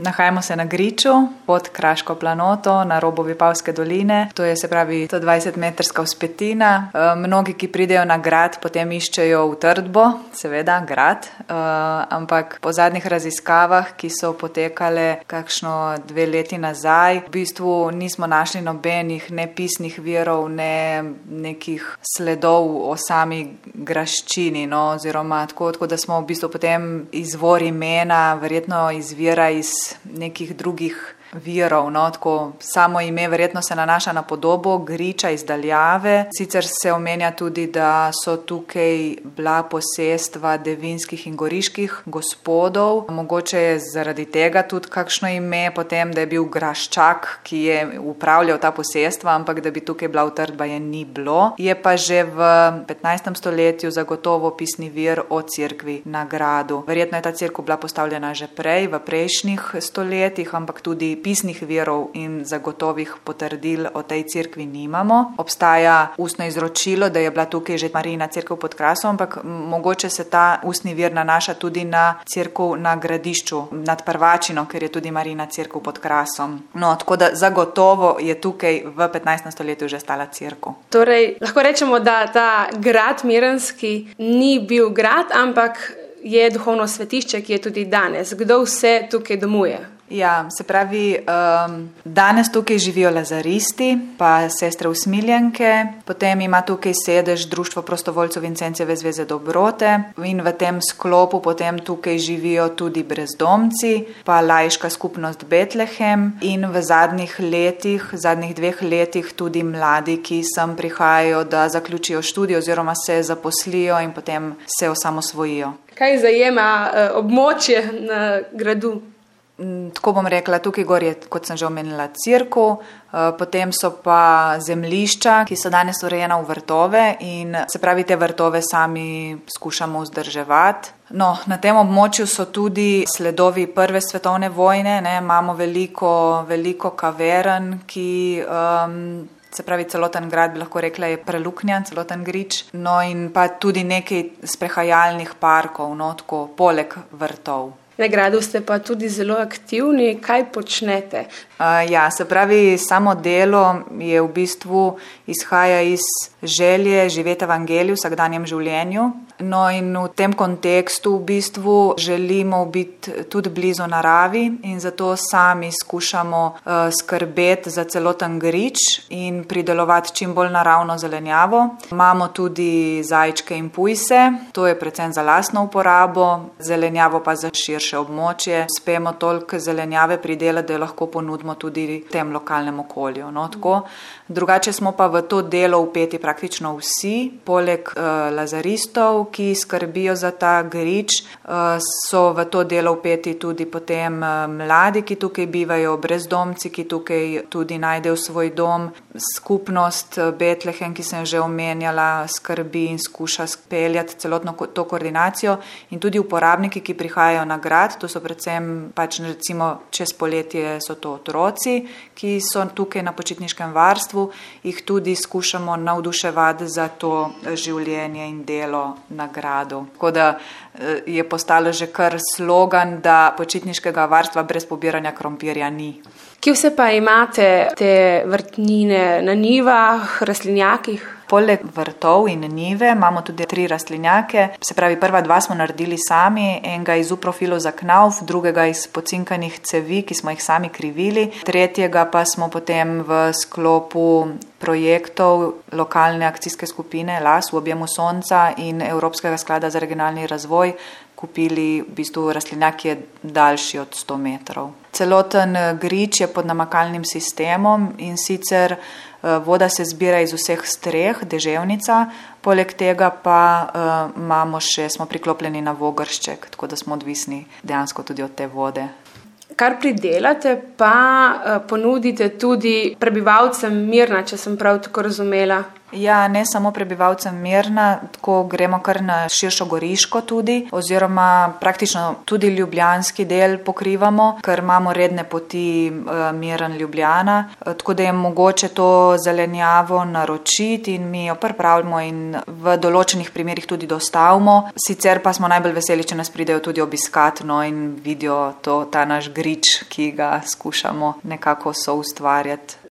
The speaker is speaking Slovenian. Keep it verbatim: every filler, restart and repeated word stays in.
Nahajamo se na Griču pod Kraško planoto na robu Vipavske doline. To je se pravi sto dvajset metrska vzpetina. E, mnogi, ki pridejo na grad, potem iščejo utrdbo, seveda grad, e, ampak po zadnjih raziskavah, ki so potekale kakšno dve leti nazaj, v bistvu nismo našli nobenih ne pisnih virov, ne nekih sledov o sami graščini, no, oziroma tako, tako, da smo v bistvu potem izvor imena verjetno izvira iz nekih drugih virov, no, tako samo ime verjetno se nanaša na podobo Griča iz daljave. Sicer se omenja tudi, da so tukaj bila posestva devinskih in goriških gospodov. Mogoče je zaradi tega tudi kakšno ime potem, da je bil Graščak, ki je upravljal ta posestva, ampak da bi tukaj bila utrdba, je ni bilo. Je pa že v petnajstem stoletju zagotovo pisni vir o cerkvi na gradu. Verjetno je ta cerkev bila postavljena že prej, v prejšnjih stoletjih, ampak tudi pisnih virov in zagotovih potrdil o tej cerkvi nimamo. Obstaja ustno izročilo, da je bila tukaj že Marijina cerkev pod Krasom, ampak mogoče se ta ustni vir nanaša tudi na cerkev na Gradišču, nad Prvačino, ker je tudi Marijina cerkev pod Krasom. No, tako da zagotovo je tukaj v petnajstem stoletju že stala cerkev. Torej, lahko rečemo, da ta grad Mirenski ni bil grad, ampak je duhovno svetišče, ki je tudi danes. Kdo vse tukaj domuje? Ja, se pravi, um, danes tukaj živijo lazaristi, pa sestre usmiljenke, potem ima tukaj sedež Društvo prostovoljcev Vincencijeve zveze Dobrote in v tem sklopu potem tukaj živijo tudi brezdomci, pa laiška skupnost Betlehem in v zadnjih letih, zadnjih dveh letih tudi mladi, ki sem prihajajo, da zaključijo študij oziroma se zaposlijo in potem se osamosvojijo. Kaj zajema uh, območje na gradu? Tako bom rekla, tukaj gor je, kot sem že omenila, cerkev, potem so pa zemljišča, ki so danes urejena v vrtove in se pravi, te vrtove sami skušamo vzdrževati. No, na tem območju so tudi sledovi prve svetovne vojne, ne, imamo veliko, veliko kavern, ki, um, se pravi, celoten grad bi lahko rekla je preluknjan, celoten Grič, no in pa tudi nekaj sprehajalnih parkov, no, tako, poleg vrtov. Na gradu ste pa tudi zelo aktivni. Kaj počnete? Uh, ja, se pravi, samo delo je v bistvu izhaja iz želje živeti evangelij v vsakdanjem življenju. No in v tem kontekstu v bistvu želimo biti tudi blizu naravi in zato sami skušamo uh, skrbeti za celoten Grič in pridelovati čim bolj naravno zelenjavo. Imamo tudi zajčke in pujse, to je predvsem za lastno uporabo, zelenjavo pa za širše območje. Uspemo toliko zelenjave pridelati, da lahko ponudimo tudi tem lokalnem okolju. No, tako. Drugače smo pa v to delo vpeti praktično vsi, poleg uh, lazaristov, ki skrbijo za ta Grič, uh, so v to delo vpeti tudi potem uh, mladi, ki tukaj bivajo, brezdomci, ki tukaj tudi najdejo svoj dom, skupnost uh, Betlehem, ki sem že omenjala, skrbi in skuša speljati celotno ko- to koordinacijo in tudi uporabniki, ki prihajajo na grad, to so predvsem pač recimo čez poletje so to otroci, ki so tukaj na počitniškem varstvu, jih tudi skušamo navduševati za to življenje in delo na gradu. Tako da je postalo že kar slogan, da počitniškega varstva brez pobiranja krompirja ni. Kje vse pa imate te vrtnine na njivah, rastlinjakih? Poleg vrtov in njive imamo tudi tri rastlinjake, se pravi prva dva smo naredili sami, enega iz uprofilov za knauf, drugega iz pocinkanih cevi, ki smo jih sami krivili, tretjega pa smo potem v sklopu projektov lokalne akcijske skupine L A S v objemu sonca in Evropskega sklada za regionalni razvoj kupili v bistvu rastlinjak, ki je daljši od sto metrov. Celoten Grič je pod namakalnim sistemom in sicer voda se zbira iz vseh streh, deževnica, poleg tega pa uh, imamo še, smo priklopljeni na vogršček, tako da smo odvisni dejansko tudi od te vode. Kar pridelate, pa uh, ponudite tudi prebivalcem Mirna, če sem prav tako razumela. Ja, ne samo prebivalcem Mirna, tako gremo kar na širšo Goriško tudi, oziroma praktično tudi ljubljanski del pokrivamo, ker imamo redne poti Mirn-Ljubljana, tako da je mogoče to zelenjavo naročiti in mi jo pripravimo in v določenih primerih tudi dostavimo. Sicer pa smo najbolj veseli, če nas pridejo tudi obiskat, no, in vidijo to, ta naš grič, ki ga skušamo nekako soustvarjati.